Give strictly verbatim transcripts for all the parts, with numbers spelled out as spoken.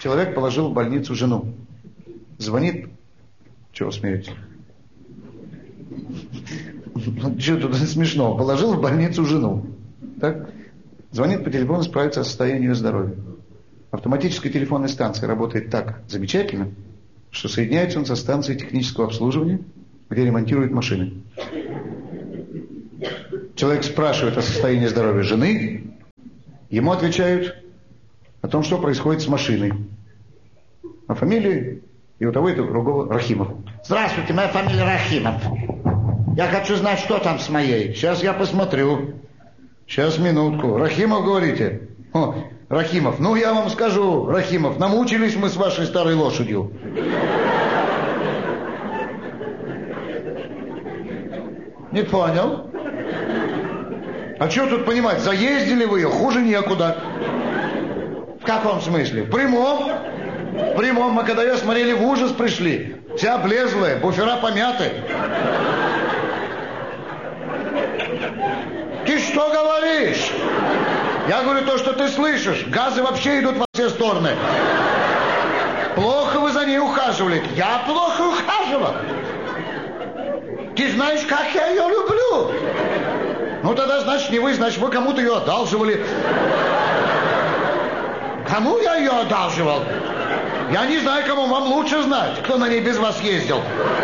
Человек положил в больницу жену. Звонит. Чего смеетесь? Что тут смешно? Положил в больницу жену. Так? Звонит по телефону, справиться о состоянии ее здоровья. Автоматическая телефонная станция работает так замечательно, что соединяется он со станцией технического обслуживания, где ремонтируют машины. Человек спрашивает о состоянии здоровья жены, ему отвечают о том, что происходит с машиной. А фамилия и у того, и у другого Рахимов. Здравствуйте, моя фамилия Рахимов. Я хочу знать, что там с моей. Сейчас я посмотрю. Сейчас, минутку. Рахимов, говорите? О, Рахимов. Ну, я вам скажу, Рахимов, намучились мы с вашей старой лошадью. Не понял? А что тут понимать? Заездили вы ее, хуже некуда. В каком смысле? В прямом. В прямом. Мы когда ее смотрели, в ужас пришли. Вся облезлая, буфера помяты. Ты что говоришь? Я говорю то, что ты слышишь. Газы вообще идут во все стороны. Плохо вы за ней ухаживали. Я плохо ухаживал. Ты знаешь, как я ее люблю. Ну тогда, значит, не вы, значит, вы кому-то ее одалживали. Кому я ее одалживал? Я не знаю, кому, вам лучше знать, кто на ней без вас ездил.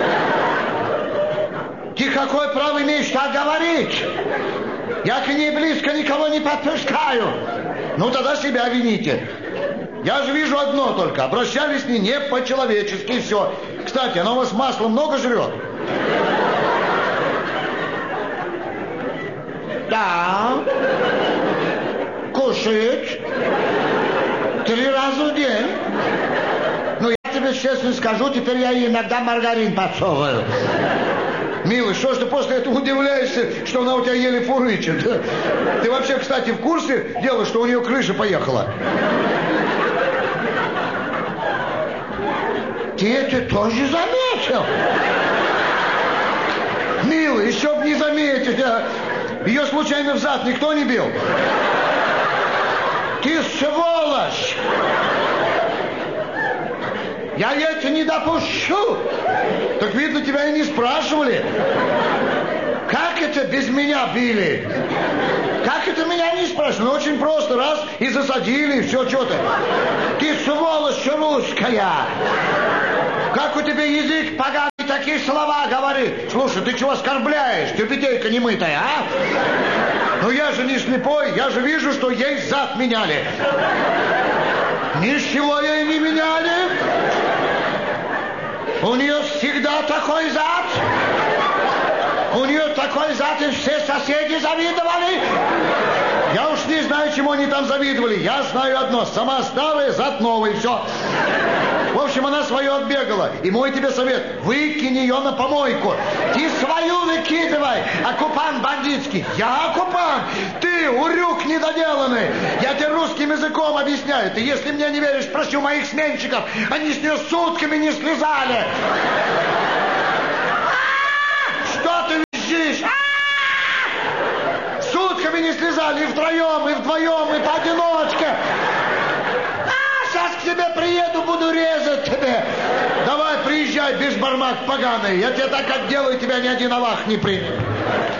Ты какое право имеешь так говорить? Я к ней близко никого не подпускаю. Ну тогда себя вините. Я же вижу одно только. Обращались с ней не по-человечески, и все. Кстати, она у вас масла много жрет? Да. Кушает. Три раза в день. Ну, я тебе честно скажу, теперь я ей иногда маргарин подсовываю. Милый, что ж ты после этого удивляешься, что она у тебя еле фурычит? Ты вообще, кстати, в курсе дела, что у нее крыша поехала? Ты это тоже заметил? Милый, еще б не заметить, а... Ее случайно в зад никто не бил? Ты сволочь! Я это не допущу! Так видно, тебя и не спрашивали. Как это без меня били? Как это меня не спрашивали? Ну, очень просто, раз, и засадили, и все, что ты. Ты сволочь русская! Как у тебя язык поганый такие слова говорит? Слушай, ты чего оскорбляешь? Тюбетейка немытая, а? Ну я же не слепой, я же вижу, что ей зад меняли. Ничего ей не меняли. У нее всегда такой зад. У нее такой зад, и все соседи завидовали. Я уж не знаю, чему они там завидовали. Я знаю одно, сама старая, зад новый, все. В общем, она свое отбегала. И мой тебе совет, выкинь ее на помойку. Ты свою выкидывай, оккупант бандитский. Я оккупант? Ты урюк недоделанный. Я тебе русским языком объясняю. Ты, если мне не веришь, спроси у моих сменщиков. Они с нее сутками не слезали. Что ты визжишь? Сутками не слезали и втроем, и вдвоем, и поодиночке. Сейчас к тебе приеду, буду резать тебе. Давай, приезжай, бешбармак поганый. Я тебе так отделаю, тебя ни один Аллах не примет.